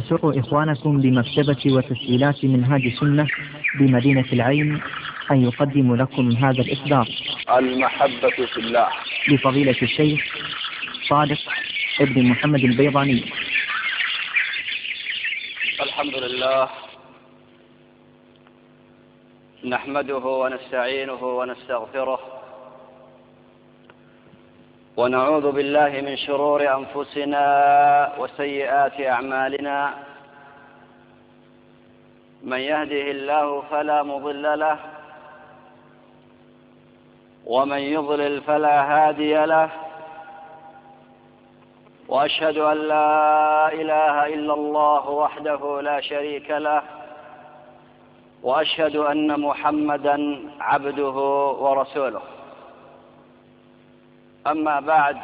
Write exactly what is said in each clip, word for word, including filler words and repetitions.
يسر إخوانكم بمكتبة وتسجيلات منهاج السنة بمدينة العين أن يقدم لكم هذا الإصدار. المحبة في الله لفضيلة الشيخ صادق ابن محمد البيضاني. الحمد لله نحمده ونستعينه ونستغفره ونعوذ بالله من شرور أنفسنا وسيئات أعمالنا. من يهده الله فلا مضل له ومن يضلل فلا هادي له، وأشهد أن لا إله إلا الله وحده لا شريك له، وأشهد أن محمدًا عبده ورسوله. أما بعد،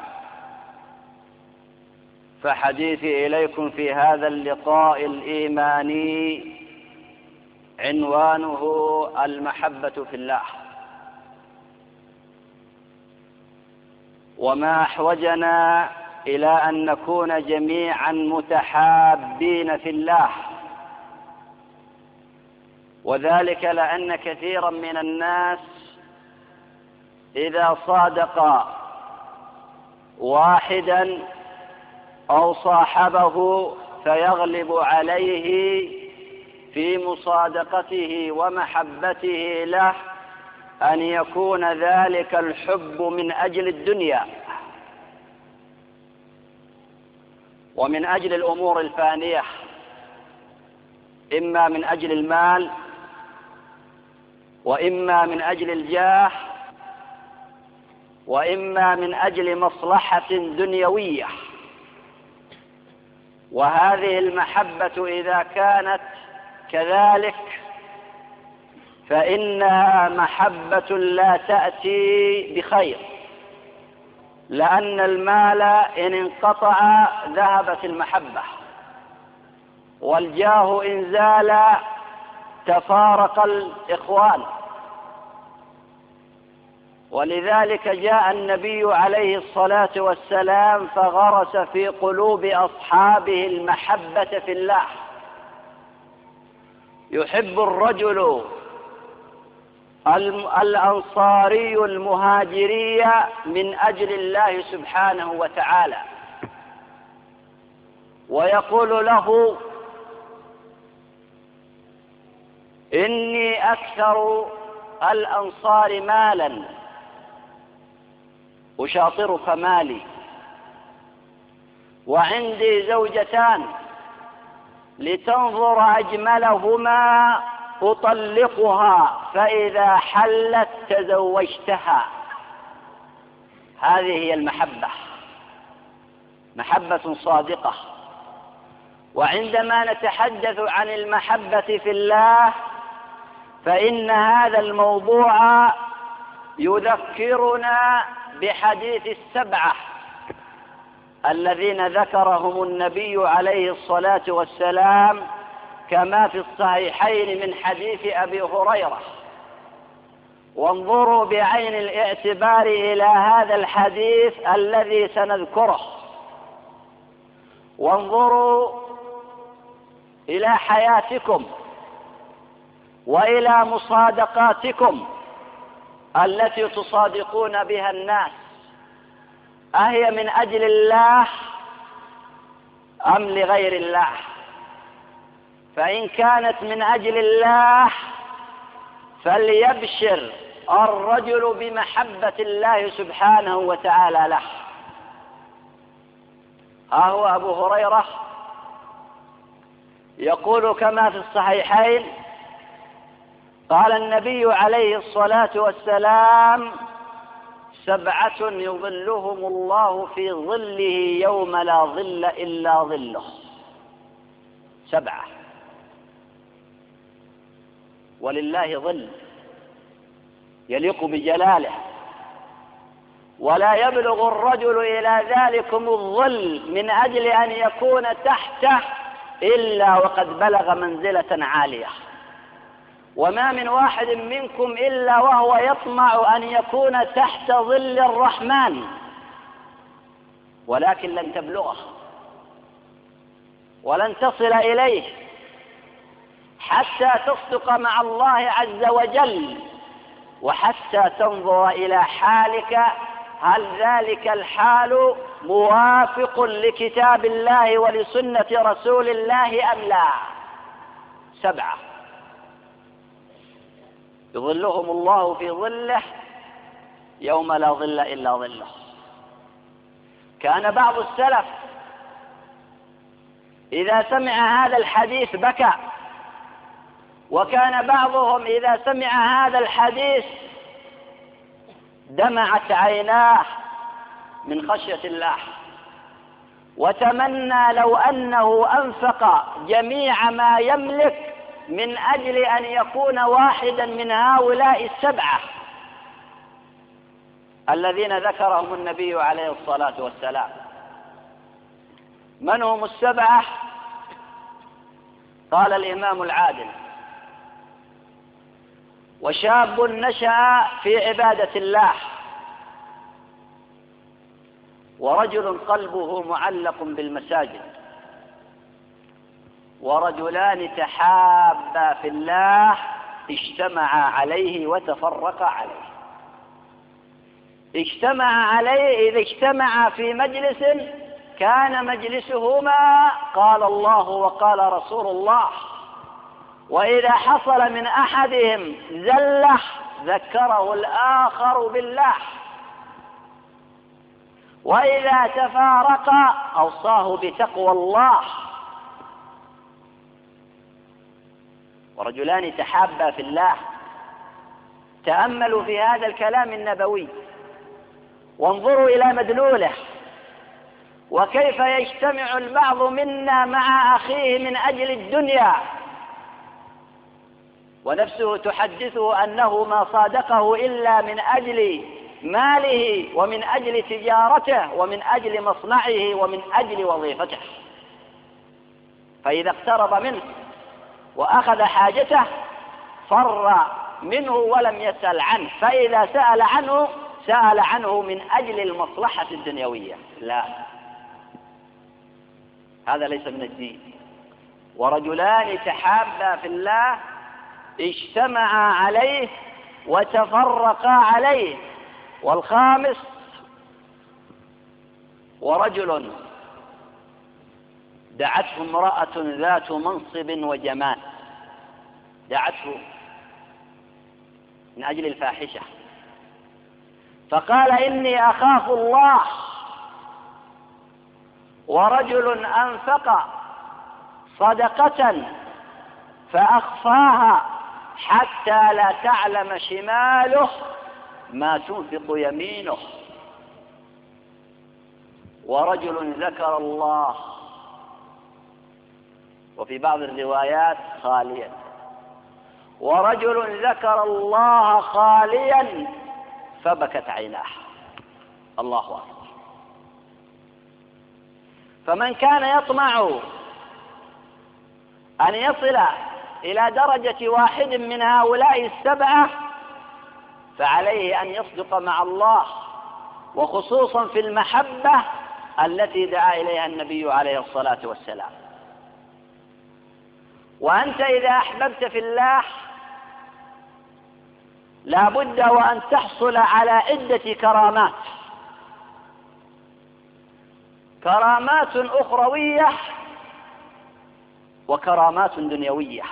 فحديثي إليكم في هذا اللقاء الإيماني عنوانه المحبة في الله. وما أحوجنا إلى أن نكون جميعا متحابين في الله، وذلك لأن كثيرا من الناس إذا صادق واحدا أو صاحبه فيغلب عليه في مصادقته ومحبته له أن يكون ذلك الحب من أجل الدنيا ومن أجل الأمور الفانية، إما من أجل المال وإما من أجل الجاه وإما من أجل مصلحة دنيوية. وهذه المحبة إذا كانت كذلك فإنها محبة لا تأتي بخير، لأن المال إن انقطع ذهبت المحبة، والجاه إن زال تفارق الإخوان. ولذلك جاء النبي عليه الصلاة والسلام فغرس في قلوب أصحابه المحبة في الله. يحب الرجل الأنصاري المهاجري من أجل الله سبحانه وتعالى، ويقول له: إني أكثر الأنصار مالا أشاطرك مالي، وعندي زوجتان لتنظر أجملهما أطلقها، فإذا حلت تزوجتها. هذه هي المحبة، محبة صادقة. وعندما نتحدث عن المحبة في الله فإن هذا الموضوع يذكرنا بحديث السبعة الذين ذكرهم النبي عليه الصلاة والسلام كما في الصحيحين من حديث أبي هريرة. وانظروا بعين الاعتبار إلى هذا الحديث الذي سنذكره، وانظروا إلى حياتكم وإلى مصادقاتكم التي تصادقون بها الناس، أهي من أجل الله أم لغير الله؟ فإن كانت من أجل الله فليبشر الرجل بمحبة الله سبحانه وتعالى له. ها هو أبو هريرة يقول كما في الصحيحين: قال النبي عليه الصلاة والسلام: سبعة يظلهم الله في ظله يوم لا ظل إلا ظله. سبعة، ولله ظل يليق بجلاله، ولا يبلغ الرجل إلى ذلكم الظل من أجل أن يكون تحته إلا وقد بلغ منزلة عالية. وما من واحد منكم إلا وهو يطمع أن يكون تحت ظل الرحمن، ولكن لن تبلغه. ولن تصل إليه حتى تصدق مع الله عز وجل، وحتى تنظر إلى حالك هل ذلك الحال موافق لكتاب الله ولسنة رسول الله أم لا. سبعة يظلهم الله في ظله يوم لا ظل إلا ظله. كان بعض السلف إذا سمع هذا الحديث بكى، وكان بعضهم إذا سمع هذا الحديث دمعت عيناه من خشية الله، وتمنى لو أنه أنفق جميع ما يملك من أجل أن يكون واحدا من هؤلاء السبعة الذين ذكرهم النبي عليه الصلاة والسلام. من هم السبعة؟ قال الإمام العادل: وشاب نشأ في عبادة الله، ورجل قلبه معلق بالمساجد، ورجلان تحابا في الله اجتمعا عليه وتفرقا عليه. اجتمع عليه إذا اجتمع في مجلس كان مجلسهما قال الله وقال رسول الله، وإذا حصل من أحدهم زلة ذكره الآخر بالله، وإذا تفارق أوصاه بتقوى الله. ورجلان تحابا في الله. تأملوا في هذا الكلام النبوي وانظروا إلى مدلوله، وكيف يجتمع البعض منا مع أخيه من أجل الدنيا، ونفسه تحدثه أنه ما صادقه إلا من أجل ماله ومن أجل تجارته ومن أجل مصنعه ومن أجل وظيفته، فإذا اقترب منه وأخذ حاجته فر منه ولم يسأل عنه، فإذا سأل عنه سأل عنه من أجل المصلحة الدنيوية. لا، هذا ليس من الدين. ورجلان تحابا في الله اجتمعا عليه وتفرقا عليه. والخامس: ورجل دعته امرأة ذات منصب وجمال، دعته من أجل الفاحشة، فقال: إني أخاف الله. ورجل أنفق صدقة فأخفاها حتى لا تعلم شماله ما تنفق يمينه. ورجل ذكر الله، وفي بعض الروايات خاليا. ورجل ذكر الله خاليا فبكت عيناه. الله أكبر. فمن كان يطمع أن يصل إلى درجة واحد من هؤلاء السبعة فعليه أن يصدق مع الله، وخصوصا في المحبة التي دعا إليها النبي عليه الصلاة والسلام. وأنت إذا أحببت في الله لا بد وأن تحصل على عدة كرامات، كرامات أخروية وكرامات دنيوية.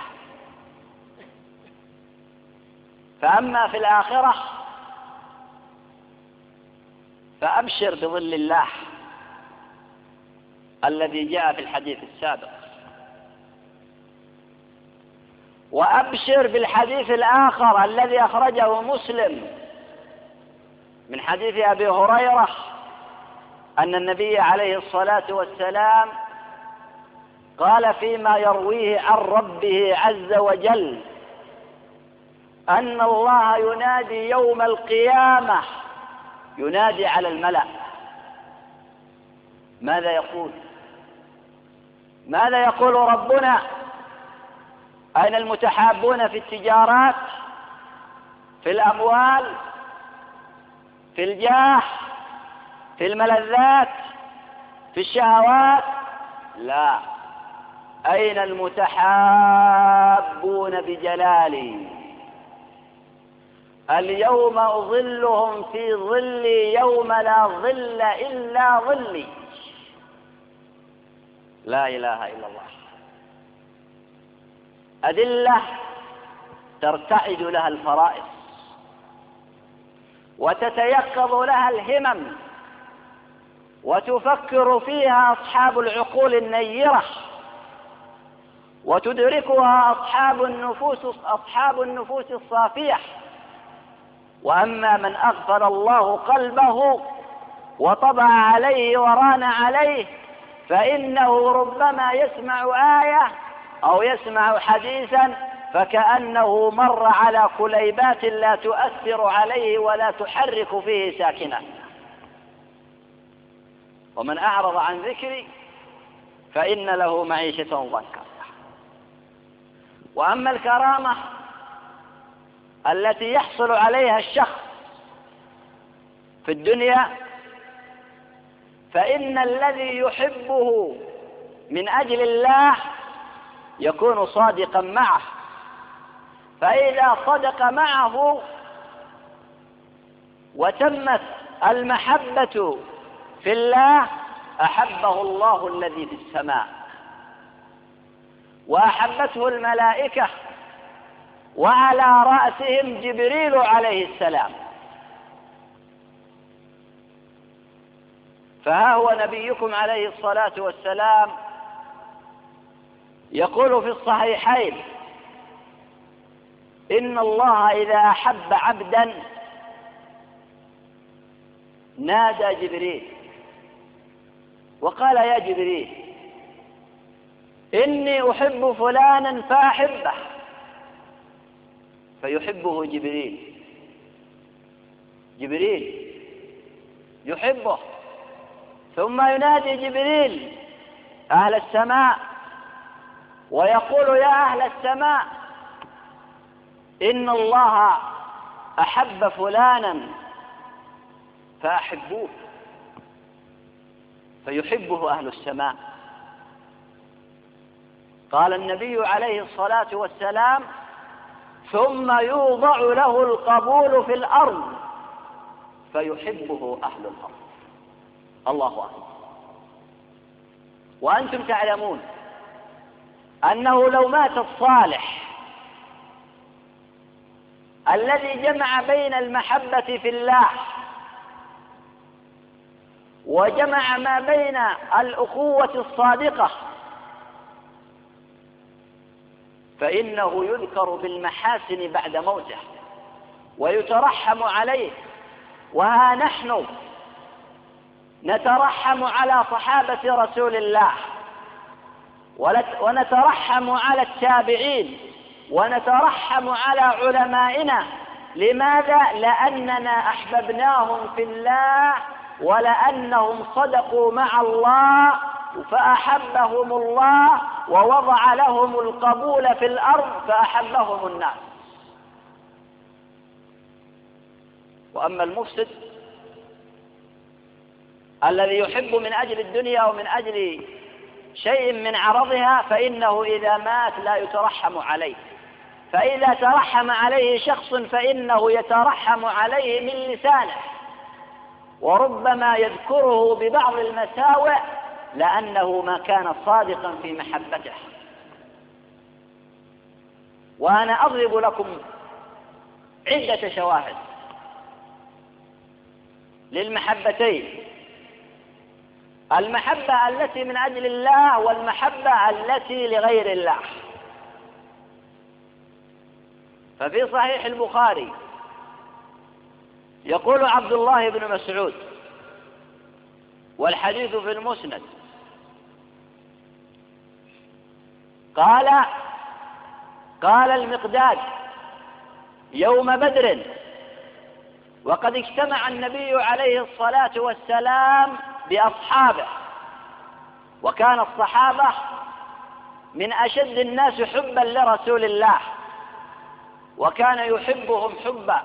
فأما في الآخرة فأبشر بظل الله الذي جاء في الحديث السابق، وأبشر بالحديث الآخر الذي أخرجه مسلم من حديث أبي هريرة أن النبي عليه الصلاة والسلام قال فيما يرويه عن ربه عز وجل أن الله ينادي يوم القيامة، ينادي على الملأ. ماذا يقول؟ ماذا يقول ربنا؟ أين المتحابون في التجارات، في الأموال، في الجاه، في الملذات، في الشهوات؟ لا، أين المتحابون بجلالي؟ اليوم أظلهم في ظلي يوم لا ظل إلا ظلي. لا إله إلا الله. أدلة ترتعد لها الفرائص وتتيقظ لها الهمم وتفكر فيها أصحاب العقول النيرة وتدركها أصحاب النفوس أصحاب النفوس الصافية. وأما من أغفل الله قلبه وطبع عليه وران عليه فإنه ربما يسمع آية أو يسمع حديثا فكأنه مر على كليبات لا تؤثر عليه ولا تحرك فيه ساكنا. ومن أعرض عن ذكري فإن له معيشة ضنكا. وأما الكرامة التي يحصل عليها الشخص في الدنيا فإن الذي يحبه من أجل الله يكون صادقا معه، فإذا صدق معه وتمت المحبة في الله أحبه الله الذي في السماء وأحبته الملائكة وعلى رأسهم جبريل عليه السلام. فها هو نبيكم عليه الصلاة والسلام يقول في الصحيحين إن الله إذا أحب عبدا نادى جبريل وقال يا جبريل إني أحب فلانا فأحبه، فيحبه جبريل. جبريل يحبه، ثم ينادي جبريل أهل السماء ويقول يا أهل السماء إن الله أحب فلانا فأحبوه، فيحبه أهل السماء. قال النبي عليه الصلاة والسلام ثم يوضع له القبول في الأرض فيحبه أهل الأرض. الله أكبر. وأنتم تعلمون أنه لو مات الصالح الذي جمع بين المحبة في الله وجمع ما بين الأخوة الصادقة فإنه يذكر بالمحاسن بعد موته ويترحم عليه. وها نحن نترحم على صحابة رسول الله ونترحم على التابعين ونترحم على علمائنا. لماذا؟ لأننا أحببناهم في الله ولأنهم صدقوا مع الله فأحبهم الله ووضع لهم القبول في الأرض فأحبهم الناس. وأما المفسد الذي يحب من أجل الدنيا ومن أجل شيء من عرضها فإنه إذا مات لا يترحم عليه، فإذا ترحم عليه شخص فإنه يترحم عليه من لسانه وربما يذكره ببعض المساوئ لأنه ما كان صادقا في محبته. وأنا أضرب لكم عدة شواهد للمحبتين: المحبة التي من أجل الله والمحبة التي لغير الله. ففي صحيح البخاري يقول عبد الله بن مسعود والحديث في المسند قال قال المقداد يوم بدر وقد اجتمع النبي عليه الصلاة والسلام بأصحابه، وكان الصحابة من أشد الناس حبا لرسول الله وكان يحبهم حبا،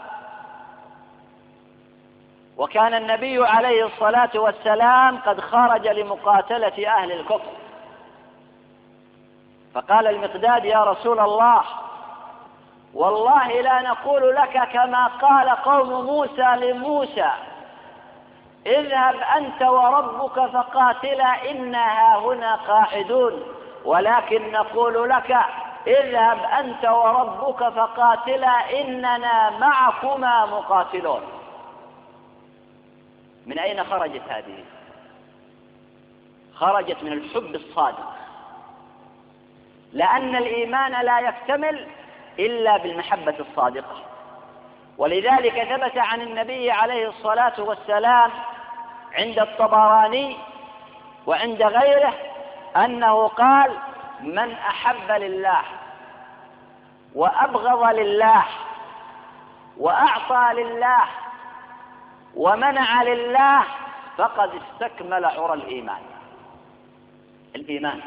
وكان النبي عليه الصلاة والسلام قد خرج لمقاتلة أهل الكفر، فقال المقداد: يا رسول الله، والله لا نقول لك كما قال قوم موسى لموسى: اذهب أنت وربك فقاتلا إنا هنا قاعدون، ولكن نقول لك: اذهب أنت وربك فقاتلا إننا معكما مقاتلون. من أين خرجت هذه؟ خرجت من الحب الصادق، لأن الإيمان لا يكتمل إلا بالمحبة الصادقة. ولذلك ثبت عن النبي عليه الصلاة والسلام عند الطبراني وعند غيره أنه قال: من أحب لله وأبغض لله وأعطى لله ومنع لله فقد استكمل عرى الإيمان. الإيمان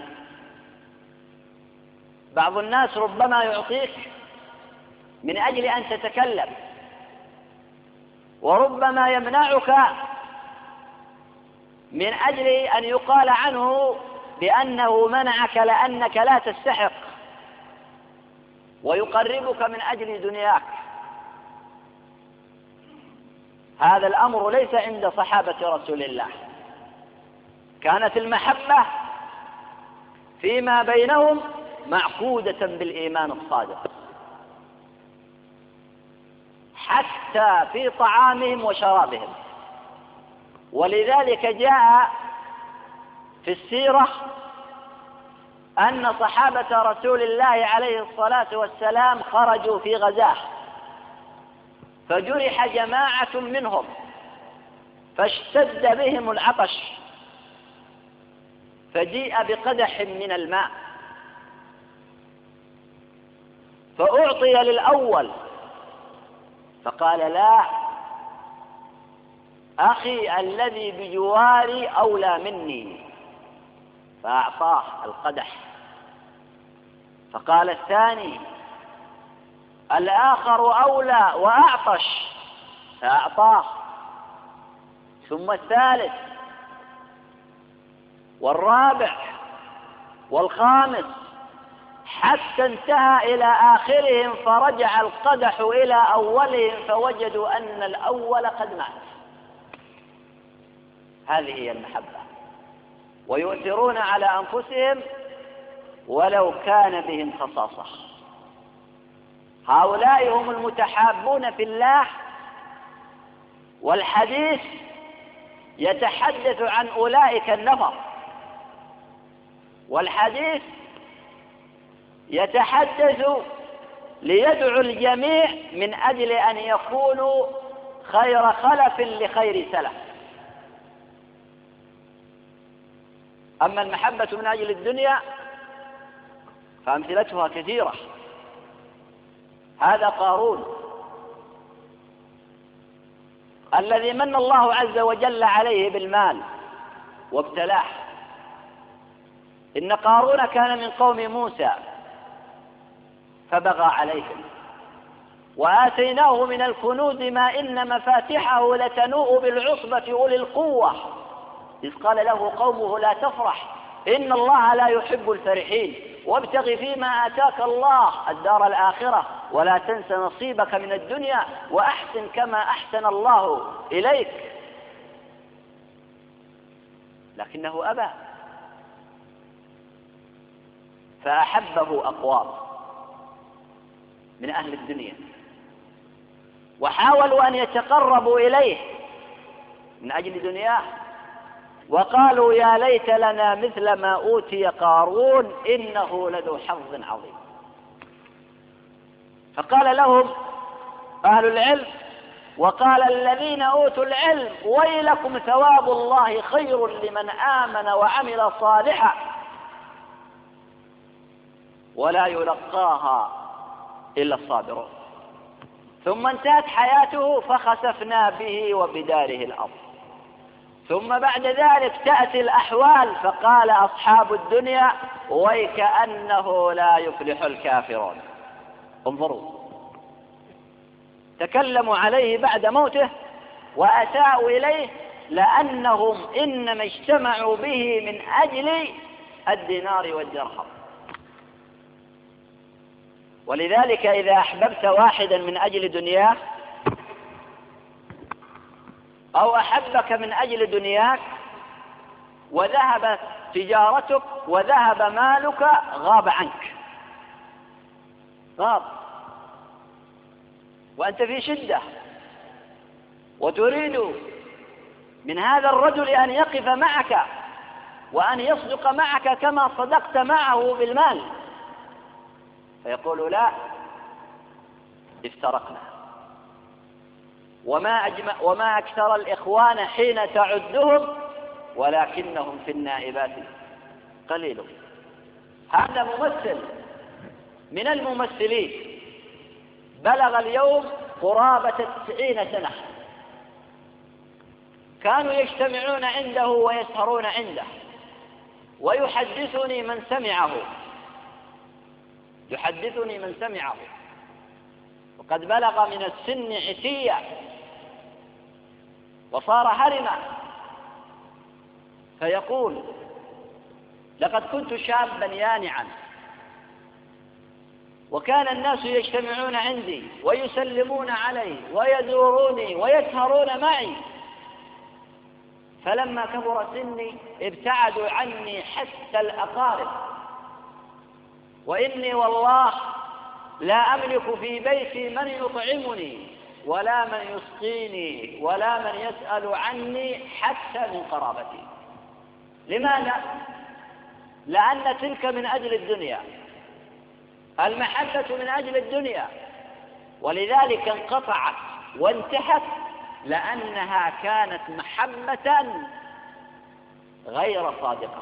بعض الناس ربما يعطيك من أجل أن تتكلم، وربما يمنعك من أجل أن يقال عنه بأنه منعك لأنك لا تستحق، ويقربك من أجل دنياك. هذا الأمر ليس عند صحابة رسول الله. كانت المحبة فيما بينهم معقودة بالإيمان الصادق، حتى في طعامهم وشرابهم. ولذلك جاء في السيرة أن صحابة رسول الله عليه الصلاة والسلام خرجوا في غزاة، فجرح جماعة منهم فاشتد بهم العطش، فجيء بقدح من الماء فأعطي للأول، فقال: لا، أخي الذي بجواري أولى مني، فأعطاه القدح. فقال الثاني: الآخر أولى وأعطش، فأعطاه. ثم الثالث والرابع والخامس، حتى انتهى إلى آخرهم، فرجع القدح إلى أولهم فوجدوا أن الأول قد مات. هذه هي المحبة. ويؤثرون على أنفسهم ولو كان بهم خصاصة. هؤلاء هم المتحابون في الله، والحديث يتحدث عن أولئك النفر، والحديث يتحدث ليدعو الجميع من أجل أن يكونوا خير خلف لخير سلف. أما المحبة من أجل الدنيا فأمثلتها كثيرة. هذا قارون الذي من الله عز وجل عليه بالمال وابتلاه. إن قارون كان من قوم موسى فبغى عليهم، وآتيناه من الكنوز ما إن مفاتحه لتنوء بالعصبة أولي القوة، إذ قال له قومه: لا تفرح إن الله لا يحب الفرحين، وابتغ فيما آتاك الله الدار الآخرة ولا تنس نصيبك من الدنيا وأحسن كما أحسن الله إليك. لكنه أبى، فأحبه أقوام من أهل الدنيا وحاولوا أن يتقربوا إليه من أجل دنياه، وقالوا: يا ليت لنا مثل ما أوتي قارون إنه لذو حظ عظيم. فقال لهم أهل العلم وقال الذين أوتوا العلم: ويلكم ثواب الله خير لمن آمن وعمل صالحا ولا يلقاها إلا الصابرون. ثم انتهت حياته فخسفنا به وبداره الأرض. ثم بعد ذلك تأتي الأحوال فقال أصحاب الدنيا: ويكأنه لا يفلح الكافرون. انظروا، تكلموا عليه بعد موته وأساءوا إليه لأنهم إنما اجتمعوا به من أجل الدينار والدرهم. ولذلك إذا أحببت واحدا من أجل دنياه أو أحبك من أجل دنياك وذهبت تجارتك وذهب مالك غاب عنك، غاب وأنت في شدة وتريد من هذا الرجل أن يقف معك وأن يصدق معك كما صدقت معه بالمال، فيقول لا، افترقنا. وما, أجمع وما أكثر الإخوان حين تعدهم ولكنهم في النائبات قليل. هذا ممثل من الممثلين بلغ اليوم قرابة تسعين سنة، كانوا يجتمعون عنده ويسهرون عنده، ويحدثني من سمعه يحدثني من سمعه وقد بلغ من السن عتيا وصار هرما، فيقول لقد كنت شابا يانعا وكان الناس يجتمعون عندي ويسلمون علي ويزوروني ويسهرون معي، فلما كبر سني ابتعدوا عني حتى الأقارب، وإني والله لا أملك في بيتي من يطعمني ولا من يسقيني ولا من يسأل عني حتى من قرابتي. لماذا؟ لأن تلك من أجل الدنيا، المحبة من أجل الدنيا، ولذلك انقطعت وانتهت لأنها كانت محبة غير صادقة.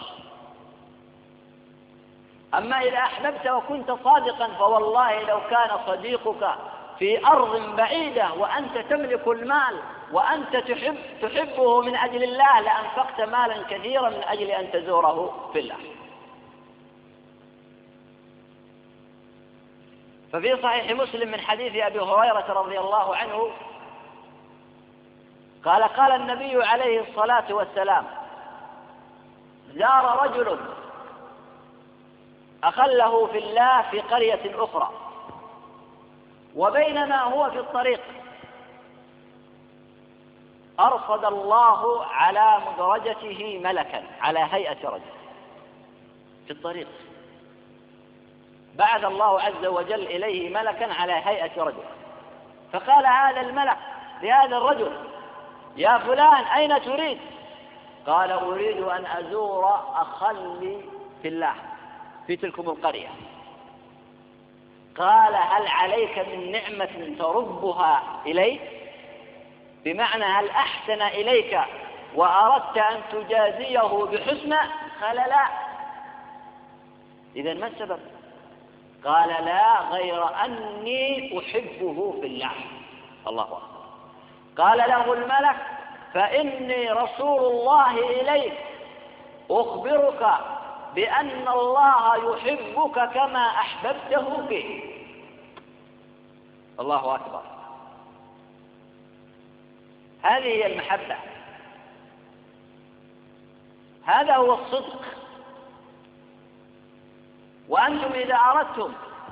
أما إذا أحببت وكنت صادقا فوالله لو كان صديقك في أرض بعيدة وأنت تملك المال وأنت تحب تحبه من أجل الله لأنفقت مالا كثيرا من أجل أن تزوره في الله. ففي صحيح مسلم من حديث أبي هريرة رضي الله عنه قال قال النبي عليه الصلاة والسلام: زار رجل أخله في الله في قرية أخرى، وبينما هو في الطريق أرصد الله على مدرجته ملكا على هيئة رجل في الطريق، بعث الله عز وجل إليه ملكا على هيئة رجل، فقال هذا الملك لهذا الرجل: يا فلان أين تريد؟ قال: أريد أن أزور أخلي في الله في تلكم القرية. قال: هل عليك من نعمة تربها إليه؟ بمعنى هل أحسن إليك وأردت أن تجازيه بحسنى؟ قال: لا. إذن ما السبب؟ قال: لا، غير أني أحبه في الله. الله أكبر. قال له الملك: فإني رسول الله إليك أخبرك بأن الله يحبك كما أحببته به. الله أكبر. هذه هي المحبة، هذا هو الصدق. وأنتم إذا أردتم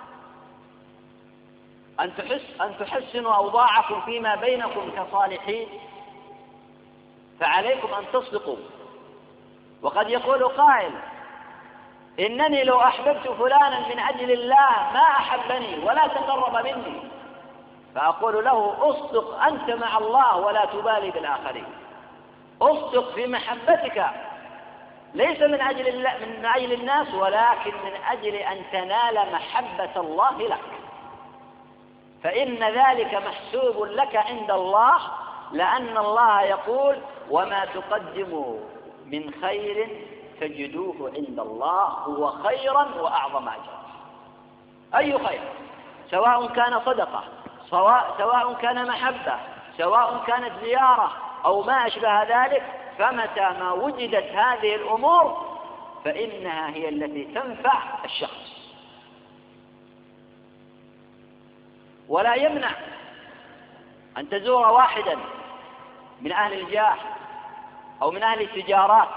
أن تحس أن تحسنوا أوضاعكم فيما بينكم كصالحين فعليكم أن تصدقوا. وقد يقول قائل: إنني لو أحببت فلانا من أجل الله ما أحبني ولا تقرب مني، فأقول له: أصدق أنت مع الله ولا تبالي بالآخرين، أصدق في محبتك ليس من أجل من أجل الناس ولكن من أجل أن تنال محبة الله لك، فإن ذلك محسوب لك عند الله، لأن الله يقول: وما تقدموا من خير تجدوه عند الله هو خيرا وأعظم أجرا. أي خير؟ سواء كان صدقة، سواء, سواء كان محبة، سواء كانت زيارة أو ما أشبه ذلك، فمتى ما وجدت هذه الأمور فإنها هي التي تنفع الشخص. ولا يمنع أن تزور واحدا من أهل الجاه أو من أهل التجارات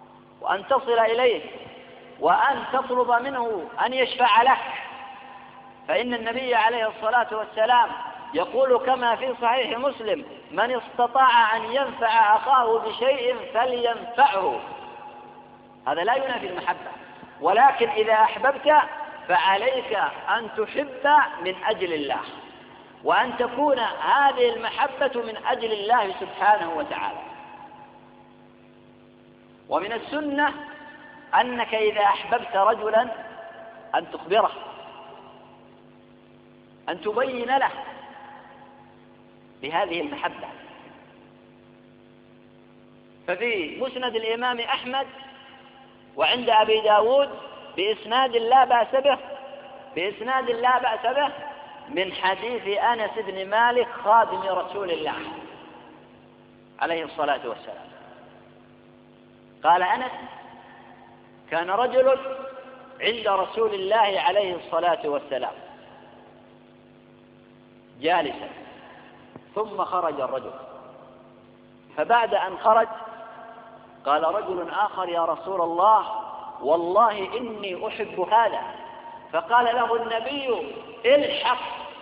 وأن تصل إليه وأن تطلب منه أن يشفع لك، فإن النبي عليه الصلاة والسلام يقول كما في صحيح مسلم: من استطاع أن ينفع أخاه بشيء فلينفعه. هذا لا ينافي المحبة، ولكن إذا أحببت فعليك أن تحب من أجل الله، وأن تكون هذه المحبة من أجل الله سبحانه وتعالى. ومن السنة أنك إذا أحببت رجلا أن تخبره، أن تبين له بهذه المحبة. ففي مسند الإمام أحمد وعند أبي داود بإسناد لا بأس به بإسناد لا بأس به من حديث أنس بن مالك خادم رسول الله عليه الصلاة والسلام. قال أنس: كان رجل عند رسول الله عليه الصلاة والسلام جالسا، ثم خرج الرجل، فبعد أن خرج قال رجل آخر: يا رسول الله، والله إني أحب هذا. فقال له النبي: الحق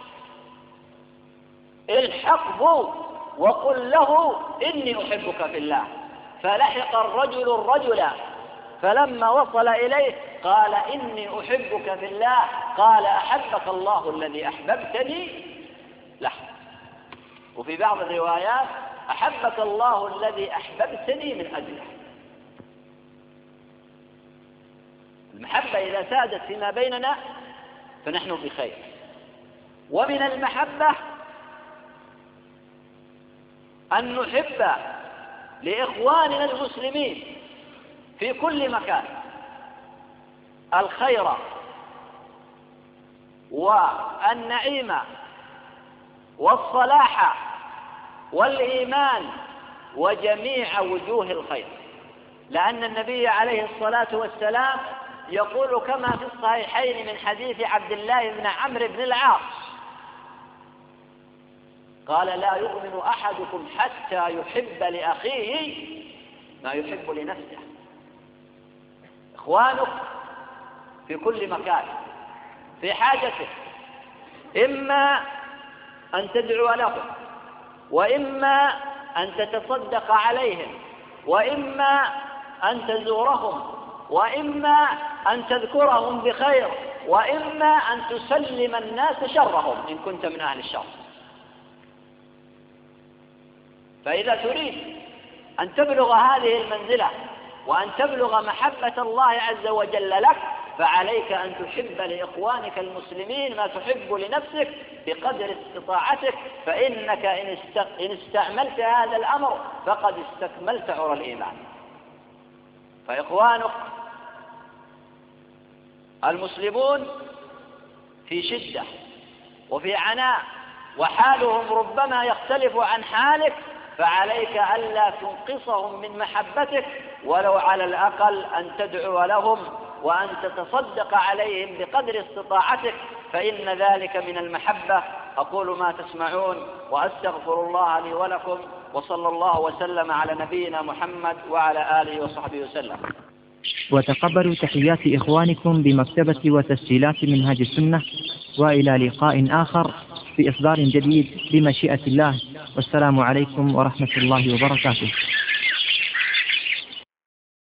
الحق بو وقل له إني أحبك في الله. فلحق الرجل الرجل، فلما وصل إليه قال: إني أحبك في الله. قال: أحبك الله الذي أحببتني له. وفي بعض الروايات: أحبك الله الذي أحببتني من أجله. المحبة إذا سادت فيما بيننا فنحن بخير. ومن المحبة أن نحب لإخواننا المسلمين في كل مكان الخير والنعيم والصلاح والإيمان وجميع وجوه الخير، لأن النبي عليه الصلاة والسلام يقول كما في الصحيحين من حديث عبد الله بن عمرو بن العاص قال: لا يؤمن أحدكم حتى يحب لأخيه ما يحب لنفسه. إخوانك في كل مكان في حاجته، إما أن تدعو لهم، وإما أن تتصدق عليهم، وإما أن تزورهم، وإما أن تذكرهم بخير، وإما أن تسلم الناس شرهم إن كنت من أهل الشر. فإذا تريد أن تبلغ هذه المنزلة وأن تبلغ محبة الله عز وجل لك، فعليك أن تحب لإخوانك المسلمين ما تحب لنفسك بقدر استطاعتك، فإنك إن استعملت هذا الأمر فقد استكملت عرى الإيمان. فإخوانك المسلمون في شدة وفي عناء، وحالهم ربما يختلف عن حالك، فعليك ألا تنقصهم من محبتك، ولو على الأقل أن تدعو لهم وأن تتصدق عليهم بقدر استطاعتك، فإن ذلك من المحبة. أقول ما تسمعون وأستغفر الله لي ولكم، وصلى الله وسلم على نبينا محمد وعلى آله وصحبه وسلم. وتقبلوا تحيات إخوانكم بمكتبة وتسجيلات منهاج السنة، وإلى لقاء آخر في إصدار جديد بمشيئة الله، والسلام عليكم ورحمة الله وبركاته.